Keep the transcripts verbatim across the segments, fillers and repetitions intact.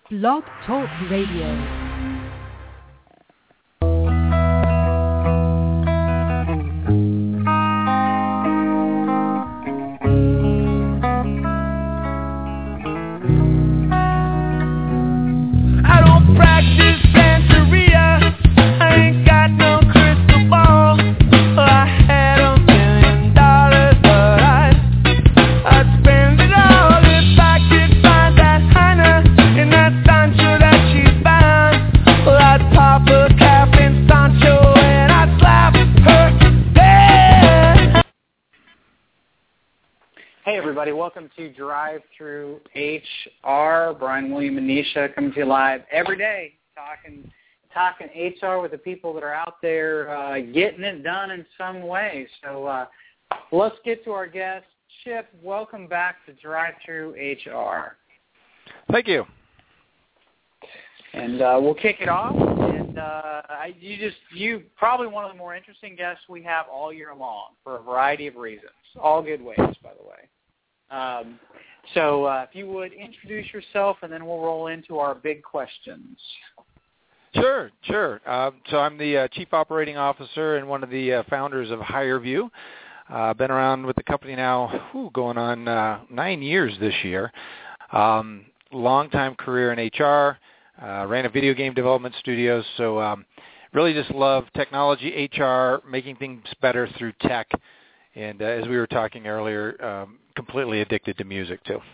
Blog Talk Radio. Welcome to Drive Through H R. Brian, William, and Nisha coming to you live every day, talking talking H R with the people that are out there uh, getting it done in some way. So uh, let's get to our guest. Chip, welcome back to Drive Through H R. Thank you. And uh, we'll kick it off. And uh, I, you just you probably one of the more interesting guests we have all year long for a variety of reasons. All good ways, by the way. Um, so uh, if you would introduce yourself, and then we'll roll into our big questions. Sure, sure. Um, so I'm the uh, Chief Operating Officer and one of the uh, founders of HireVue. I've uh, been around with the company now whew, going on uh, nine years this year. Um, long-time career in H R, uh, ran a video game development studio, so um, really just love technology, H R, making things better through tech. And uh, as we were talking earlier, um, completely addicted to music too.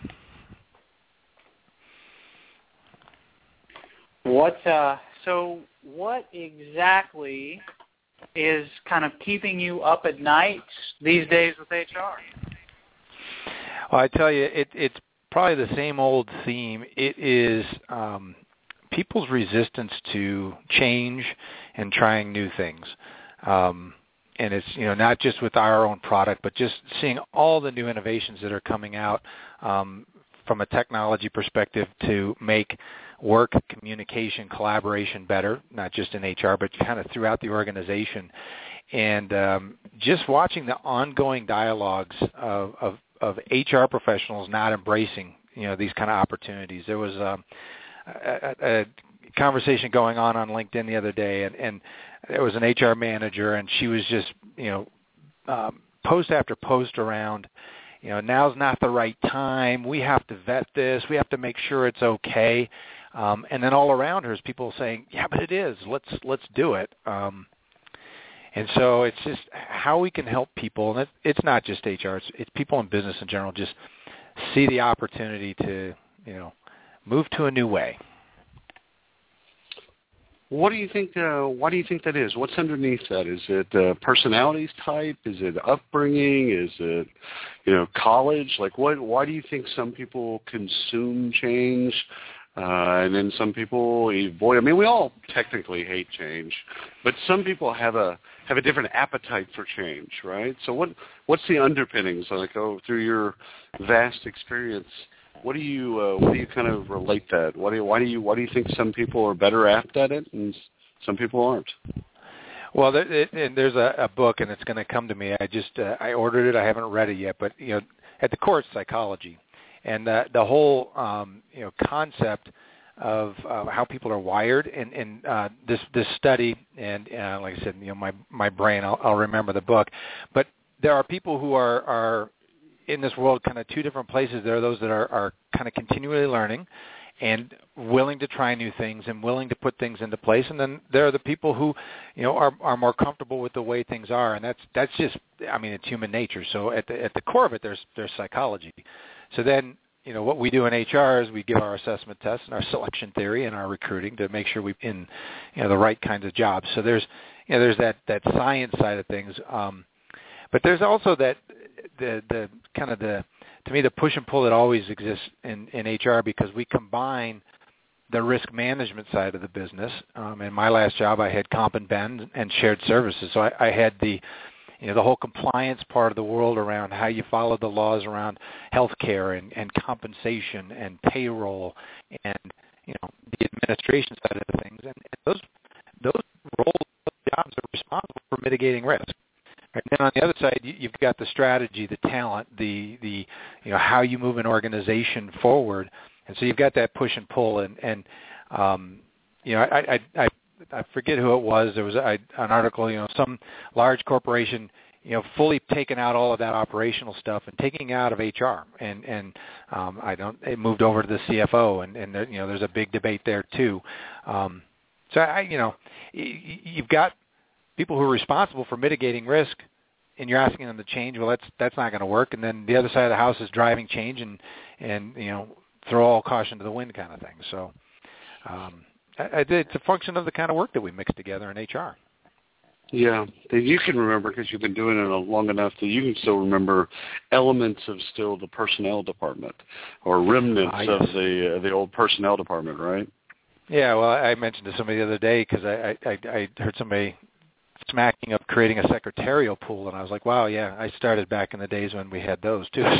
What? Uh, so, what exactly is kind of keeping you up at night these days with H R? Well, I tell you, it, it's probably the same old theme. It is um, people's resistance to change and trying new things. Um, And it's, you know, not just with our own product, but just seeing all the new innovations that are coming out um, from a technology perspective to make work, communication, collaboration better, not just in H R, but kind of throughout the organization. And um, just watching the ongoing dialogues of, of, of H R professionals not embracing, you know, these kind of opportunities. There was um, a, a conversation going on on LinkedIn the other day, and, and there was an H R manager, and she was just, you know, um, post after post around, you know, now's not the right time. We have to vet this. We have to make sure it's okay. Um, and then all around her is people saying, yeah, but it is. Let's let's do it. Um, and so it's just how we can help people, and it, it's not just H R. It's, it's people in business in general. Just see the opportunity to, you know, move to a new way. What do you think? Uh, why do you think that is? What's underneath that? Is it uh, personalities type? Is it upbringing? Is it, you know, college? Like, what? Why do you think some people consume change, uh, and then some people avoid? I mean, we all technically hate change, but some people have a have a different appetite for change, right? So, what what's the underpinnings? Like, oh, through your vast experience, What do you uh, what do you kind of relate that? What do you, why do you why do you think some people are better apt at it and some people aren't? Well, there, it, and there's a, a book, and it's going to come to me. I just uh, I ordered it. I haven't read it yet, but you know, at the core, it's psychology, and uh, the whole um, you know concept of uh, how people are wired. And, and uh, this this study, and uh, like I said, you know, my my brain, I'll, I'll remember the book, but there are people who are are in this world, kind of two different places. There are those that are, are kind of continually learning and willing to try new things and willing to put things into place. And then there are the people who, you know, are, are more comfortable with the way things are. And that's that's just, I mean, it's human nature. So at the at the core of it, there's there's psychology. So then, you know, what we do in H R is we give our assessment tests and our selection theory and our recruiting to make sure we're in, you know, the right kinds of jobs. So there's, you know, there's that that science side of things. Um, but there's also that the the kind of the to me the push and pull that always exists in, in H R, because we combine the risk management side of the business. Um, in my last job, I had comp and ben and shared services. So I, I had the you know the whole compliance part of the world around how you follow the laws around healthcare and, and compensation and payroll and you know the administration side of things. And, and those those roles, those jobs are responsible for mitigating risk. And then on the other side, you've got the strategy, the talent, the the you know how you move an organization forward, And so you've got that push and pull, and and um, you know, I, I I I forget who it was. There was a, an article, you know, some large corporation, you know, fully taking out all of that operational stuff and taking out of H R, and and um, I don't. It moved over to the C F O, and and there, you know, there's a big debate there too. Um, so I, you know, you've got people who are responsible for mitigating risk, and you're asking them to change. Well, that's that's not going to work. And then the other side of the house is driving change, and and you know, throw all caution to the wind kind of thing. So um, I, I, it's a function of the kind of work that we mix together in H R. Yeah, that you can remember because you've been doing it long enough that you can still remember elements of still the personnel department or remnants uh, yes. of the uh, the old personnel department, right? Yeah, well, I mentioned to somebody the other day because I, I I heard somebody smacking up creating a secretarial pool, and I was like, wow, yeah, I started back in the days when we had those too.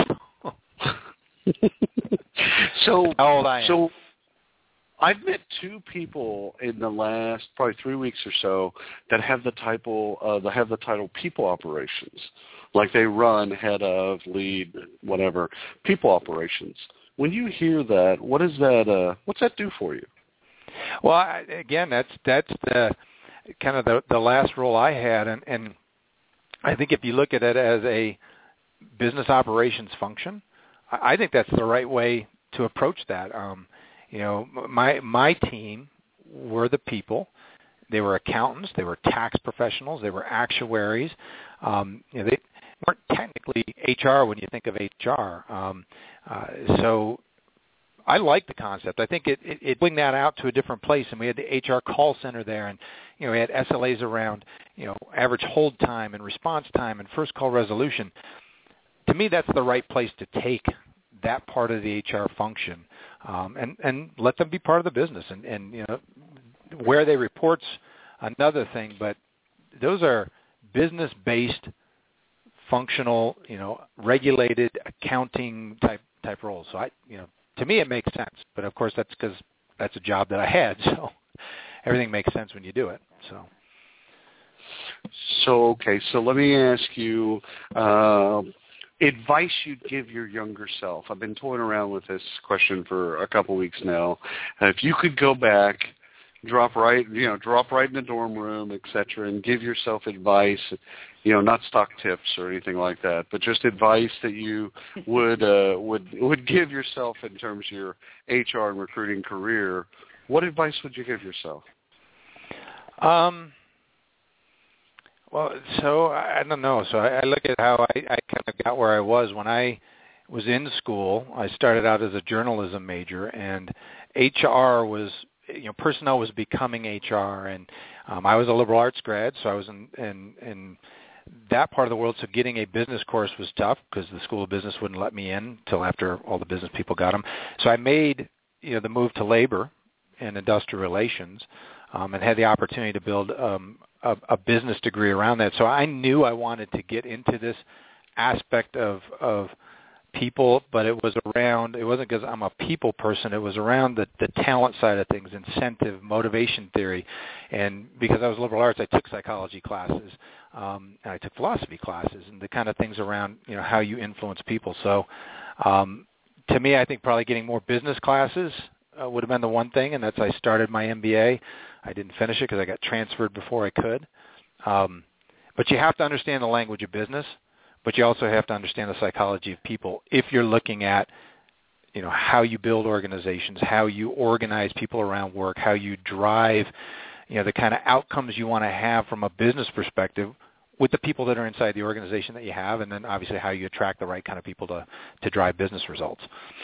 so how old I am. So I've met two people in the last probably three weeks or so that have the title uh, that have the title people operations, like they run, head of, lead, whatever, people operations. When you hear that, what is that? Uh, what's that do for you? Well, I, again, that's that's the kind of the, the last role I had, and, and I think if you look at it as a business operations function, I, I think that's the right way to approach that. Um, You know, my my team were the people. They were accountants. They were tax professionals. They were actuaries. Um, you know, they weren't technically H R when you think of H R. Um, uh, so I like the concept. I think it, it, it bring that out to a different place. And we had the H R call center there, and you know, we had S L As around, you know, average hold time and response time and first call resolution. To me, that's the right place to take that part of the H R function. Um, and, and let them be part of the business. And, and, you know, where they report's another thing, but those are business-based, functional, you know, regulated accounting type type roles. So, I, you know, to me it makes sense. But, of course, that's because that's a job that I had. So everything makes sense when you do it. So, so okay, so let me ask you uh, – advice you'd give your younger self. I've been toying around with this question for a couple weeks now. Uh, if you could go back, drop right, you know, drop right in the dorm room, et cetera, and give yourself advice, you know, not stock tips or anything like that, but just advice that you would uh, would would give yourself in terms of your H R and recruiting career, what advice would you give yourself? Um. Well, so I don't know. So I, I look at how I, I kind of got where I was when I was in school. I started out as a journalism major, and H R was, you know, personnel was becoming H R, and um, I was a liberal arts grad, so I was in, in in that part of the world. So getting a business course was tough because the School of Business wouldn't let me in until after all the business people got them. So I made, you know, the move to labor and industrial relations, um, and had the opportunity to build um, A, a business degree around that. So I knew I wanted to get into this aspect of of people, but it was around, it wasn't because I'm a people person, it was around the, the talent side of things, incentive, motivation theory. And because I was liberal arts, I took psychology classes, um, and I took philosophy classes, and the kind of things around, you know, how you influence people. So um, to me, I think probably getting more business classes uh, would have been the one thing, and that's I started my M B A. I didn't finish it because I got transferred before I could. Um, but you have to understand the language of business, but you also have to understand the psychology of people if you're looking at, you know, how you build organizations, how you organize people around work, how you drive, you know, the kind of outcomes you want to have from a business perspective with the people that are inside the organization that you have, and then obviously how you attract the right kind of people to, to drive business results.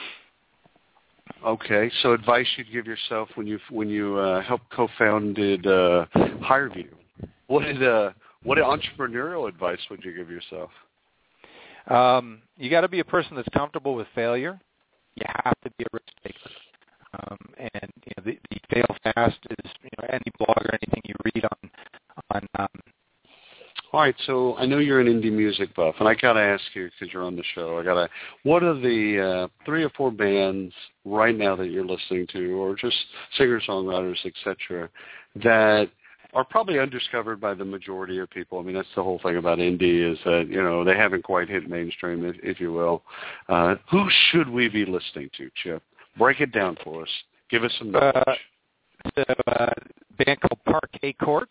Okay, so advice you'd give yourself when you when you uh, helped co-founded uh, HireVue. What did uh, what entrepreneurial advice would you give yourself? Um, you got to be a person that's comfortable with failure. You have to be a risk taker, um, and you know, the, the fail fast is, you know, any blog or anything you read on on. Um, All right, so I know you're an indie music buff, and I gotta ask you because you're on the show. I gotta. What are the uh, three or four bands right now that you're listening to, or just singer-songwriters, et cetera, that are probably undiscovered by the majority of people? I mean, that's the whole thing about indie is that, you know, they haven't quite hit mainstream, if, if you will. Uh, who should we be listening to, Chip? Break it down for us. Give us some knowledge. Uh, it's a uh, band called Parquet Courts.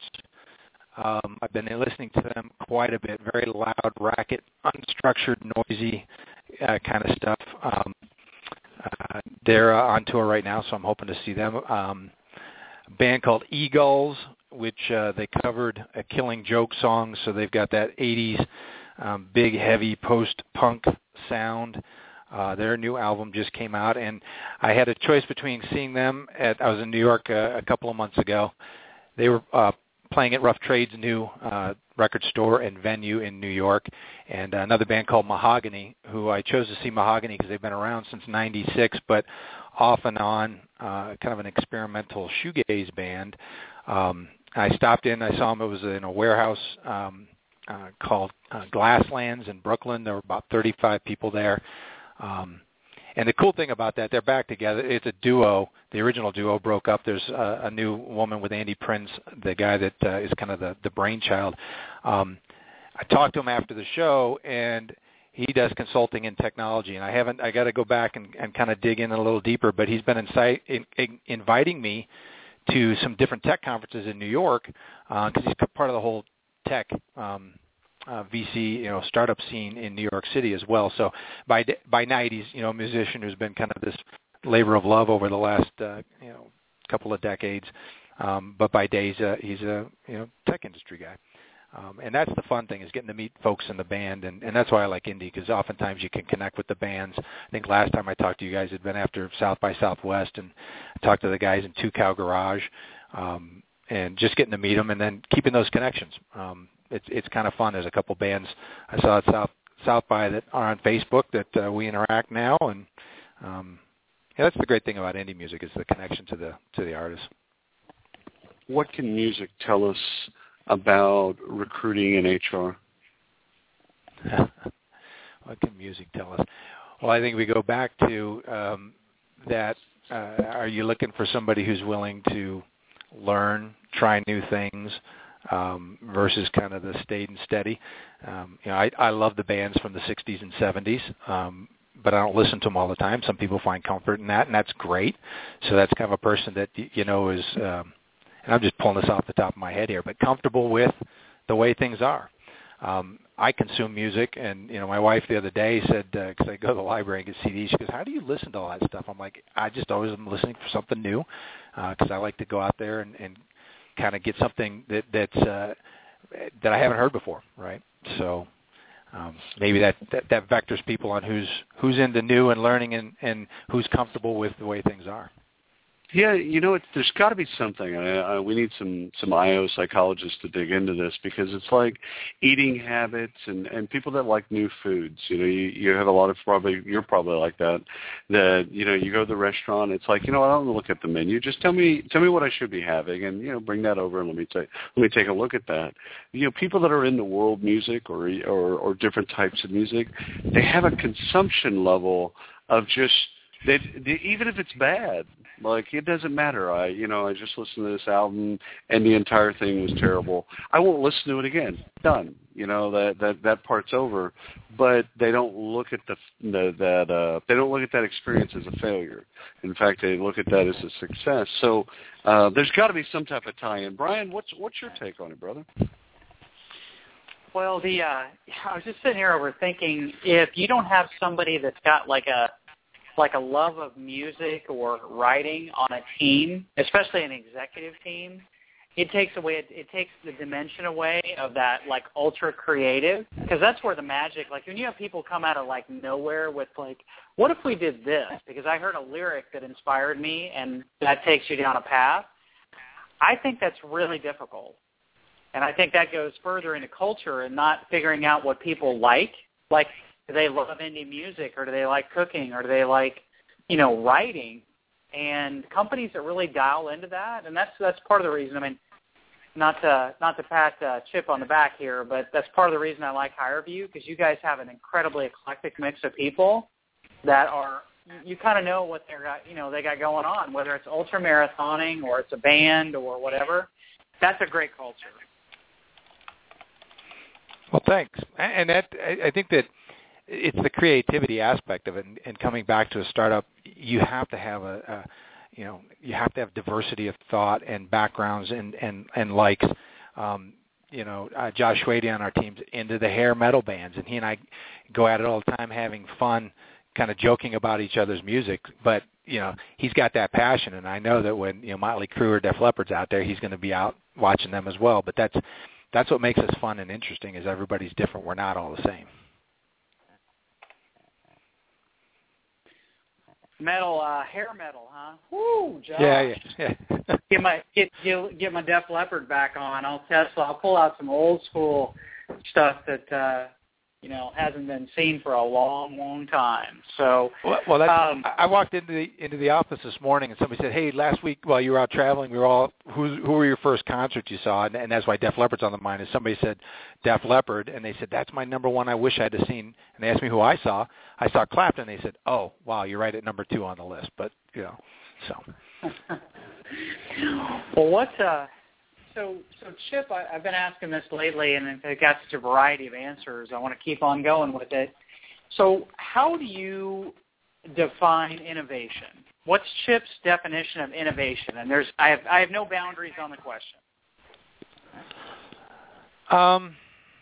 Um, I've been listening to them quite a bit. Very loud, racket, unstructured, noisy uh, kind of stuff. Um, uh, they're uh, on tour right now, so I'm hoping to see them. Um, a band called Eagles, which uh, they covered a Killing Joke song, so they've got that eighties um, big, heavy post-punk sound. Uh, their new album just came out, and I had a choice between seeing them at, I was in New York uh, a couple of months ago. They were uh, playing at Rough Trade's new uh, record store and venue in New York, and another band called Mahogany, who I chose to see Mahogany because they've been around since ninety-six, but off and on, uh, kind of an experimental shoegaze band. Um, I stopped in, I saw them, it was in a warehouse um, uh, called uh, Glasslands in Brooklyn. There were about thirty-five people there. Um, and the cool thing about that, they're back together. It's a duo. The original duo broke up. There's a, a new woman with Andy Prince, the guy that uh, is kind of the, the brainchild. Um, I talked to him after the show, and he does consulting in technology. And I haven't. I got to go back and, and kind of dig in a little deeper. But he's been incite, in, in, inviting me to some different tech conferences in New York because uh, he's part of the whole tech um Uh, V C, you know, startup scene in New York City as well. So by by night, he's you know a musician who's been kind of this labor of love over the last uh, you know couple of decades. Um, but by days, uh, he's a you know tech industry guy, um, and that's the fun thing is getting to meet folks in the band, and, and that's why I like indie because oftentimes you can connect with the bands. I think last time I talked to you guys had been after South by Southwest, and I talked to the guys in Two Cow Garage, um, and just getting to meet them and then keeping those connections. Um, It's it's kind of fun. There's a couple bands I saw at South South by that are on Facebook that uh, we interact now, and um, yeah, that's the great thing about indie music is the connection to the to the artist. What can music tell us about recruiting in H R? What can music tell us? Well, I think we go back to um, that. Uh, are you looking for somebody who's willing to learn, try new things? Um, versus kind of the stayed and steady. Um, you know, I, I love the bands from the sixties and seventies, um, but I don't listen to them all the time. Some people find comfort in that, and that's great. So that's kind of a person that, you know, is, um, and I'm just pulling this off the top of my head here, but comfortable with the way things are. Um, I consume music, and, you know, my wife the other day said, because uh, I go to the library and get C Ds, she goes, how do you listen to all that stuff? I'm like, I just always am listening for something new because uh, I like to go out there and, and kind of get something that that's uh, that I haven't heard before, right? So um, maybe that, that that vectors people on who's who's into new and learning and, and who's comfortable with the way things are. Yeah, you know, it's, there's got to be something. I, I, we need some some I O psychologists to dig into this because it's like eating habits and, and people that like new foods. You know, you, you have a lot of probably you're probably like that. That you know, you go to the restaurant. It's like you know, I don't look at the menu. Just tell me tell me what I should be having, and you know, bring that over and let me take let me take a look at that. You know, people that are into world music or or, or different types of music, they have a consumption level of just they, they even if it's bad. Like, it doesn't matter. I, you know, I just listened to this album, and the entire thing was terrible. I won't listen to it again. Done. You know, that that that part's over. But they don't look at the, the that uh, they don't look at that experience as a failure. In fact, they look at that as a success. So uh, there's got to be some type of tie-in. Brian, what's what's your take on it, brother? Well, the uh, I was just sitting here overthinking if you don't have somebody that's got like a like a love of music or writing on a team, especially an executive team, it takes away it, it takes the dimension away of that like ultra creative, because that's where the magic, like when you have people come out of like nowhere with like, what if we did this? Because I heard a lyric that inspired me and that takes you down a path. I think that's really difficult. And I think that goes further into culture and not figuring out what people like. Like, do they love indie music, or do they like cooking, or do they like, you know, writing? And companies that really dial into that, and that's that's part of the reason. I mean, not to not to pat uh, Chip on the back here, but that's part of the reason I like HireVue, because you guys have an incredibly eclectic mix of people that are, you kind of know what they're got, you know, they got going on, whether it's ultra marathoning or it's a band or whatever. That's a great culture. Well, thanks. And that I think that it's the creativity aspect of it. And, and coming back to a startup, you have to have a, a you know, you have to have diversity of thought and backgrounds and and and likes. Um, you know, uh, Josh Schwede on our team's into the hair metal bands, and he and I go at it all the time, having fun, kind of joking about each other's music. But you know, he's got that passion, and I know that when you know Motley Crue or Def Leppard's out there, he's going to be out watching them as well. But that's that's what makes us fun and interesting, is everybody's different. We're not all the same. Metal, uh, hair metal, huh? Woo, Josh. Yeah, yeah. yeah. get my get, get get my Def Leppard back on. I'll test. I'll pull out some old school stuff that uh, you know hasn't been seen for a long, long time. So, well, well that's, um, I walked into the into the office this morning, and somebody said, "Hey, last week while you were out traveling, we were all who who were your first concerts you saw?" And, and that's why Def Leppard's on the mind. Is somebody said Def Leppard, and they said that's my number one. I wish I'd have seen. And they asked me who I saw. I saw Clapton. They said, "Oh, wow, you're right at number two on the list." But you know, so. well, what? Uh, so, so Chip, I, I've been asking this lately, and it got such a variety of answers. I want to keep on going with it. So, how do you define innovation? What's Chip's definition of innovation? And there's, I have, I have no boundaries on the question. Um.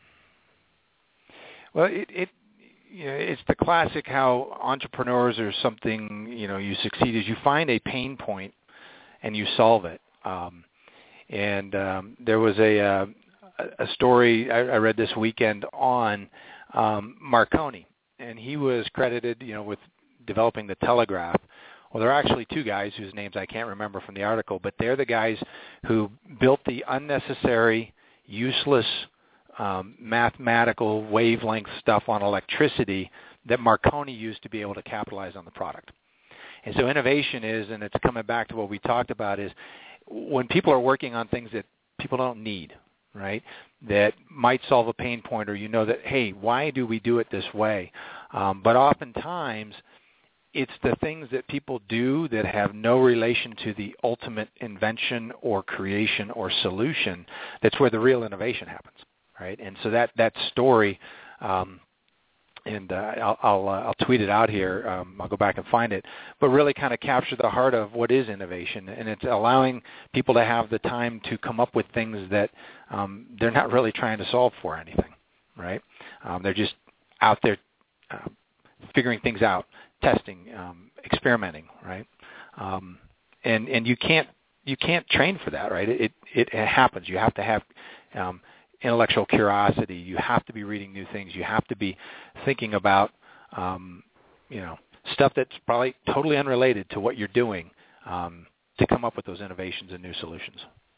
Well, it, it you know, it's the classic how entrepreneurs or something, you know, you succeed is you find a pain point and you solve it. Um, and um, there was a uh, a story I, I read this weekend on um, Marconi, and he was credited, you know, with developing the telegraph. Well, there are actually two guys whose names I can't remember from the article, but they're the guys who built the unnecessary, useless Um, mathematical wavelength stuff on electricity that Marconi used to be able to capitalize on the product. And so innovation is, and it's coming back to what we talked about, is when people are working on things that people don't need, right, that might solve a pain point, or you know that, hey, why do we do it this way? Um, but oftentimes it's the things that people do that have no relation to the ultimate invention or creation or solution that's where the real innovation happens. Right, and so that that story, um, and uh, I'll I'll, uh, I'll tweet it out here. Um, I'll go back and find it, but really kind of capture the heart of what is innovation, and it's allowing people to have the time to come up with things that um, they're not really trying to solve for anything. Right, um, they're just out there uh, figuring things out, testing, um, experimenting. Right, um, and and you can't you can't train for that. Right, it it, it happens. You have to have um, intellectual curiosity. You have to be reading new things. You have to be thinking about, um, you know, stuff that's probably totally unrelated to what you're doing um, to come up with those innovations and new solutions.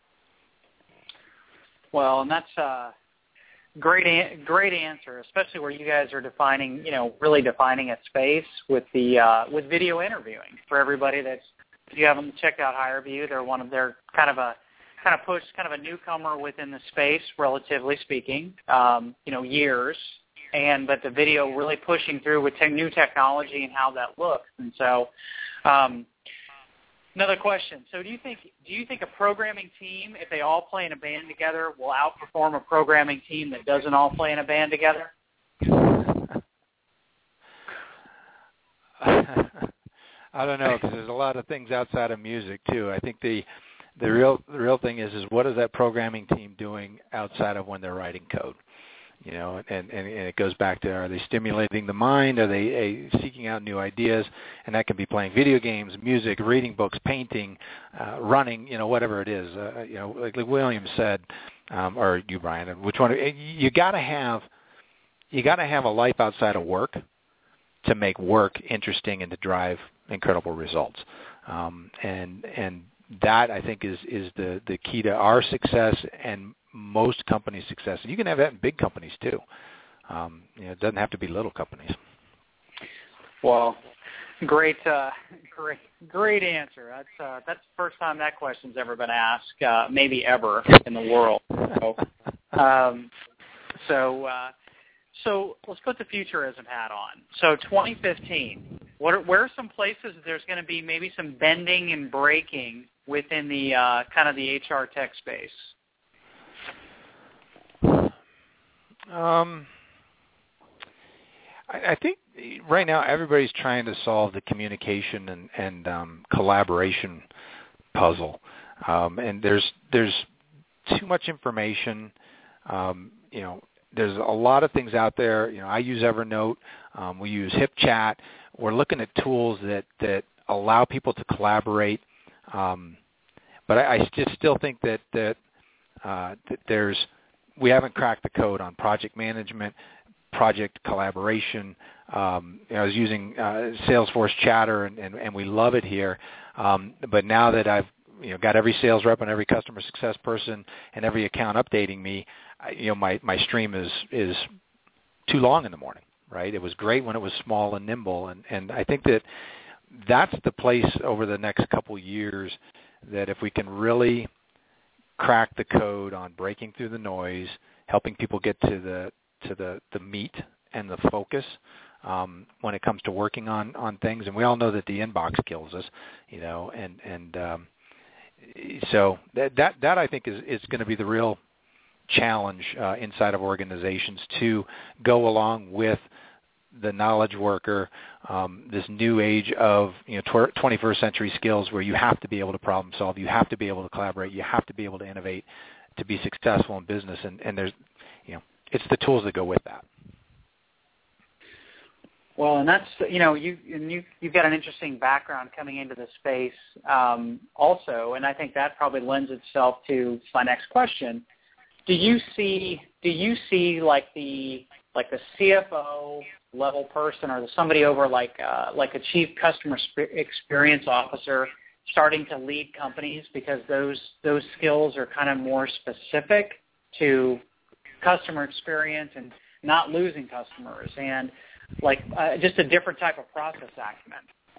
Well, and that's a great, an- great answer, especially where you guys are defining, you know, really defining a space with the uh, with video interviewing for everybody. That's, if you haven't checked out HireVue, they're one of their kind of a kind of push, kind of a newcomer within the space, relatively speaking, um, you know, years, and but the video really pushing through with te- new technology and how that looks. And so, um, another question: so, do you think do you think a programming team, if they all play in a band together, will outperform a programming team that doesn't all play in a band together? I don't know, because there's a lot of things outside of music too. I think the The real the real thing is is what is that programming team doing outside of when they're writing code? You know, and, and, and it goes back to, are they stimulating the mind? Are they uh, seeking out new ideas? And that can be playing video games, music, reading books, painting, uh, running, you know, whatever it is. Uh, you know, like, like William said, um, or you, Brian, which one? You got to have you got to have a life outside of work to make work interesting and to drive incredible results. Um, and and that, I think, is, is the, the key to our success and most companies' success. And you can have that in big companies, too. Um, you know, it doesn't have to be little companies. Well, great, uh, great, great answer. That's uh, that's the first time that question's ever been asked, uh, maybe ever in the world. So, um, so, uh, so let's put the futurism hat on. So, twenty fifteen. What are, where are some places there's going to be maybe some bending and breaking within the uh, kind of the H R tech space? Um, I, I think right now everybody's trying to solve the communication and, and um, collaboration puzzle, um, and there's there's too much information. Um, you know, there's a lot of things out there. You know, I use Evernote. Um, we use HipChat. We're looking at tools that that allow people to collaborate. Um, but I, I just still think that that, uh, that there's we haven't cracked the code on project management, project collaboration. Um, you know, I was using uh, Salesforce Chatter, and, and, and we love it here. Um, but now that I've you know got every sales rep and every customer success person and every account updating me, I, you know my, my stream is is too long in the morning. Right? It was great when it was small and nimble, and, and I think that that's the place over the next couple years that if we can really crack the code on breaking through the noise, helping people get to the to the, the meat and the focus um, when it comes to working on, on things. And we all know that the inbox kills us, you know, and and um, so that, that that I think is is going to be the real challenge uh, inside of organizations to go along with the knowledge worker, um, this new age of you know twenty-first century skills where you have to be able to problem solve, you have to be able to collaborate, you have to be able to innovate to be successful in business, and, and there's you know it's the tools that go with that. Well, and that's you know you and you you've got an interesting background coming into the space um, also, and I think that probably lends itself to my next question. Do you see do you see like the like the C F O level person or somebody over like uh, like a chief customer experience officer starting to lead companies because those those skills are kind of more specific to customer experience and not losing customers and like uh, just a different type of process acumen?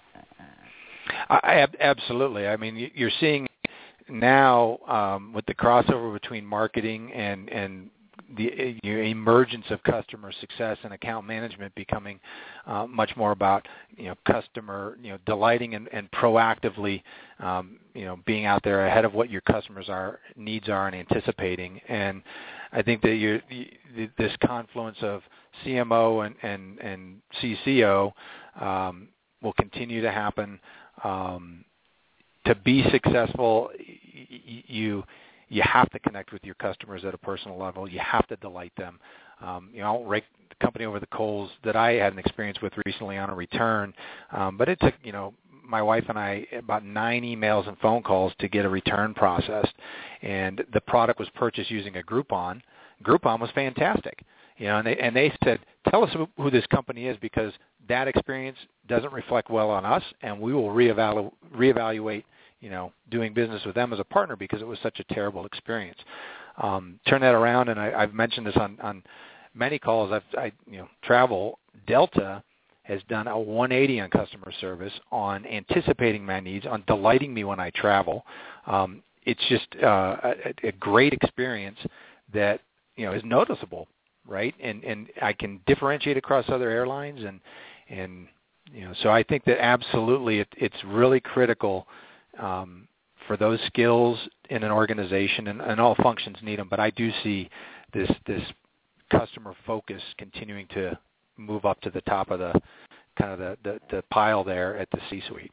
I, absolutely. I mean, you're seeing now um, with the crossover between marketing and and the you know, emergence of customer success and account management becoming uh, much more about you know customer you know delighting and, and proactively um, you know being out there ahead of what your customers are needs are and anticipating. And I think that you this confluence of C M O and and, and C C O um, will continue to happen. Um, to be successful, you you have to connect with your customers at a personal level. You have to delight them. Um, you know, I'll rake the company over the coals that I had an experience with recently on a return, um, but it took you know my wife and I about nine emails and phone calls to get a return processed, and the product was purchased using a Groupon. Groupon was fantastic, you know, and they and they said, tell us who, who this company is because that experience doesn't reflect well on us, and we will reevalu- reevaluate. you know, doing business with them as a partner because it was such a terrible experience. Um, turn that around, and I, I've mentioned this on, on many calls. I've, I, you know, travel. Delta has done a one eighty on customer service, on anticipating my needs, on delighting me when I travel. Um, it's just uh, a, a great experience that you know is noticeable, right? And and I can differentiate across other airlines, and and you know, so I think that absolutely it, it's really critical. Um, for those skills in an organization, and, and all functions need them, but I do see this this customer focus continuing to move up to the top of the kind of the, the, the pile there at the C-suite.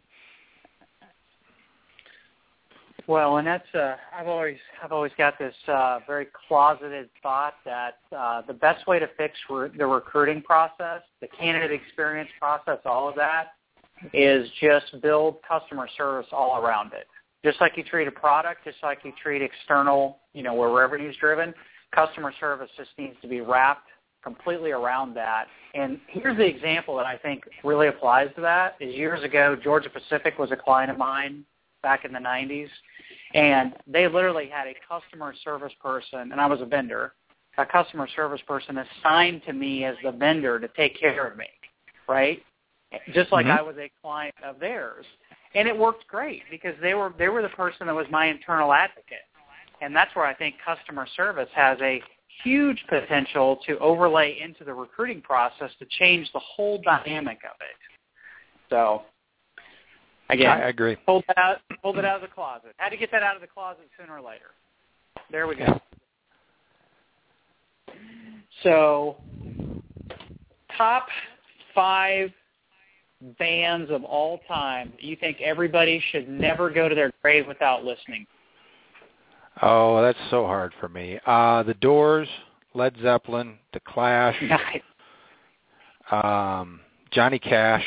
Well, and that's uh, I've always I've always got this uh, very closeted thought that uh, the best way to fix re- the recruiting process, the candidate experience process, all of that, is just build customer service all around it. Just like you treat a product, just like you treat external, you know, where revenue is driven, customer service just needs to be wrapped completely around that. And here's the example that I think really applies to that is years ago, Georgia Pacific was a client of mine back in the nineties, and they literally had a customer service person, and I was a vendor, a customer service person assigned to me as the vendor to take care of me, right? Just like mm-hmm. I was a client of theirs. And it worked great because they were they were the person that was my internal advocate. And that's where I think customer service has a huge potential to overlay into the recruiting process to change the whole dynamic of it. So, again, I agree. Hold it out, hold it out of the closet. Had to get that out of the closet sooner or later. There we go. Yeah. So, top five bands of all time that you think everybody should never go to their grave without listening? Oh, that's so hard for me. Uh, the Doors, Led Zeppelin, The Clash, Nice. um, Johnny Cash,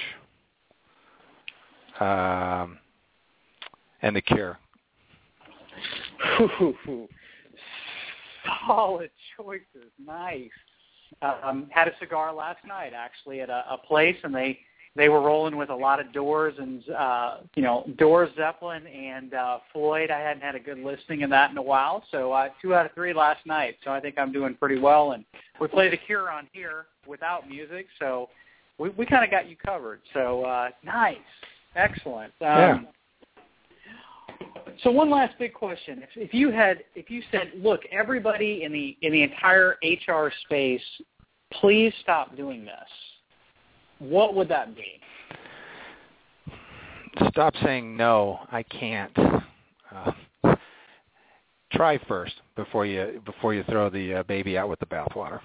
um, and The Cure. Ooh, solid choices. Nice. Um, had a cigar last night, actually, at a, a place, and they, they were rolling with a lot of Doors and, uh, you know, Doors, Zeppelin, and uh, Floyd. I hadn't had a good listening of that in a while, so uh, two out of three last night. So I think I'm doing pretty well. And we play The Cure on here without music, so we, we kind of got you covered. So uh, nice. Excellent. Um, yeah. So one last big question: if, if you had, if you said, "Look, everybody in the in the entire H R space, please stop doing this," what would that be? Stop saying no. I can't. Uh, try first before you before you throw the uh, baby out with the bathwater.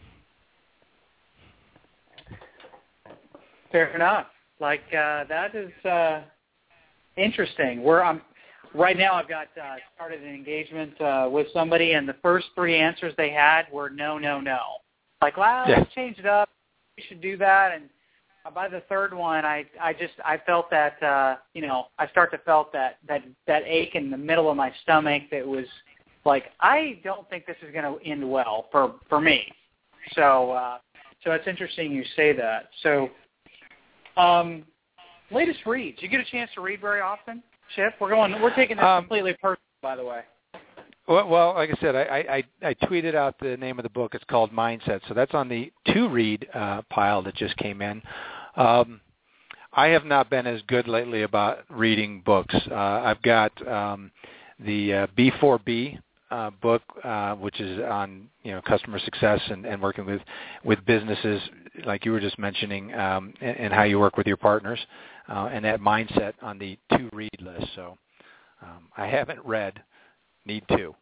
Fair enough. Like uh, that is uh, interesting. Where I'm. Right now I've got uh, started an engagement uh, with somebody, and the first three answers they had were no, no, no. Like, well, yeah. let's change it up. We should do that. And by the third one, I, I just I felt that, uh, you know, I start to felt that, that, that ache in the middle of my stomach that was like, I don't think this is going to end well for, for me. So, uh, so it's interesting you say that. So, um, latest reads. You get a chance to read very often? Chip, we're going. We're taking this um, completely personal, by the way. Well, well, like I said, I, I, I tweeted out the name of the book. It's called Mindset, so that's on the to-read uh, pile that just came in. Um, I have not been as good lately about reading books. Uh, I've got um, the uh, B four B uh, book, uh, which is on you know customer success and, and working with with businesses, like you were just mentioning, um, and, and how you work with your partners. Uh, and that Mindset on the to-read list. So um, I haven't read, need to.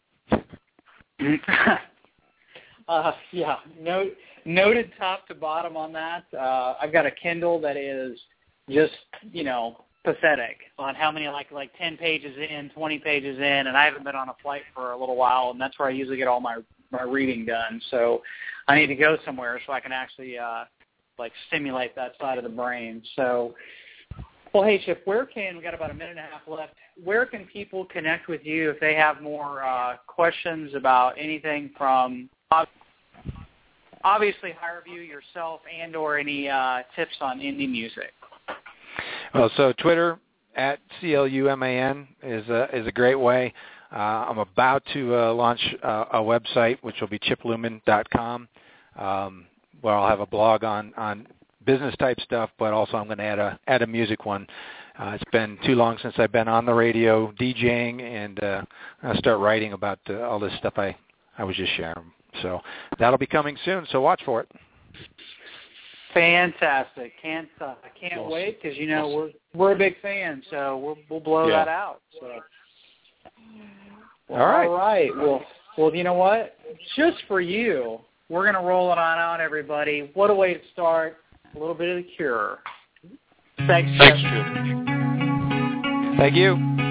uh, yeah, note, noted top to bottom on that. Uh, I've got a Kindle that is just, you know, pathetic on how many, like like ten pages in, twenty pages in, and I haven't been on a flight for a little while, and that's where I usually get all my, my reading done. So I need to go somewhere so I can actually, uh, like, stimulate that side of the brain. So... Well, hey, Chip, where can, we got about a minute and a half left, where can people connect with you if they have more uh, questions about anything from, obviously, HireVue, yourself, and or any uh, tips on indie music? Well, so Twitter, at C L U M A N, is a, is a great way. Uh, I'm about to uh, launch uh, a website, which will be chip lumen dot com, um, where I'll have a blog on, on business type stuff, but also I'm going to add a add a music one. Uh, it's been too long since I've been on the radio DJing, and uh, I'll start writing about uh, all this stuff I, I was just sharing. So that'll be coming soon. So watch for it. Fantastic! Can't uh, can't awesome. wait because you know we're we're a big fan, so we'll we'll blow yeah. that out. So. Well, all right, all right. Well, well, you know what? Just for you, we're going to roll it on out, everybody. What a way to start. A little bit of The Cure. Thanks, Thanks, Chip. Chip. Thank you.